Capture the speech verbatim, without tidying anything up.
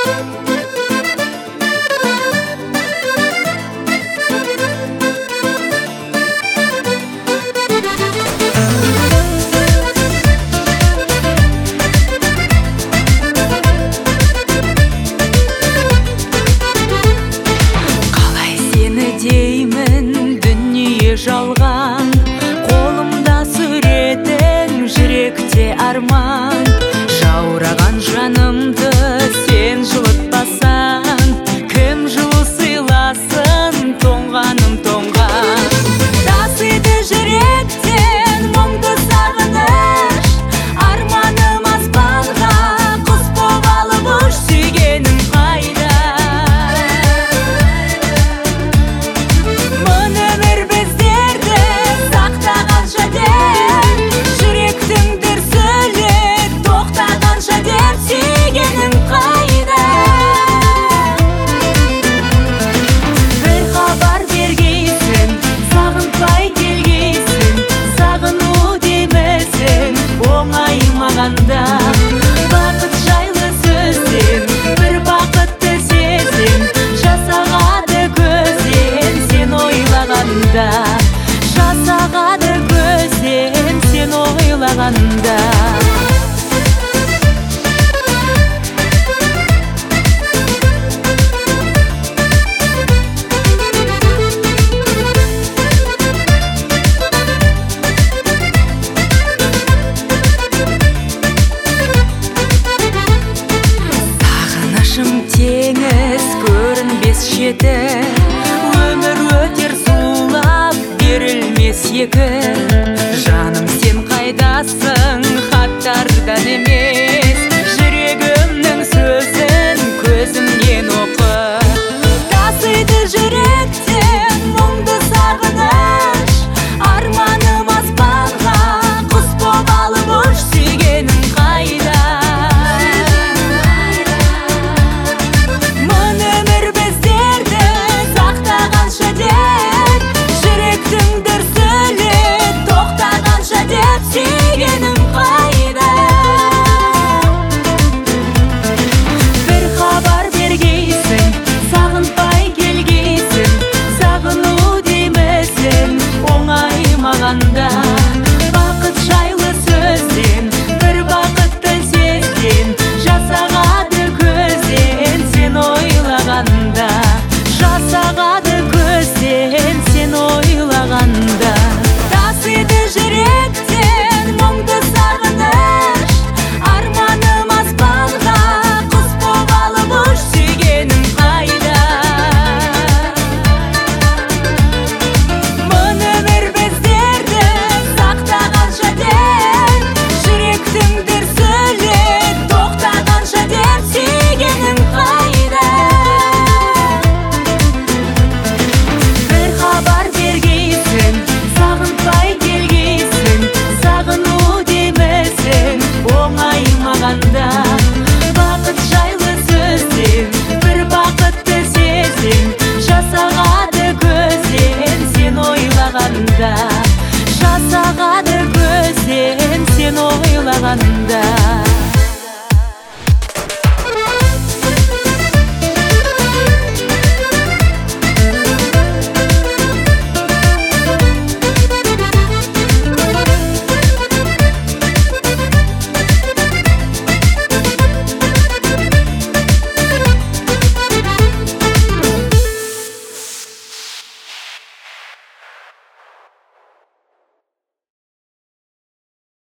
жалған қолымда суретің, жүректе арман. Жаураған жанымды сен жылытпасаң, кім жылу сыйласын, тоңғаным тоңған. Тасиды жүректен мұңды сағыныш, арманым аспанға құс боп алып ұш, сүйгенім қайда. Бақыт жайлы сөзден бір бақытты сезім жасағады көзден сен ойлағанда, жасағады көзден сен ойлағанда. Теңіз көрінбес шеті, өмір өтер зулап берілмес екі. Жаным сен қайдасың, хаттардан емес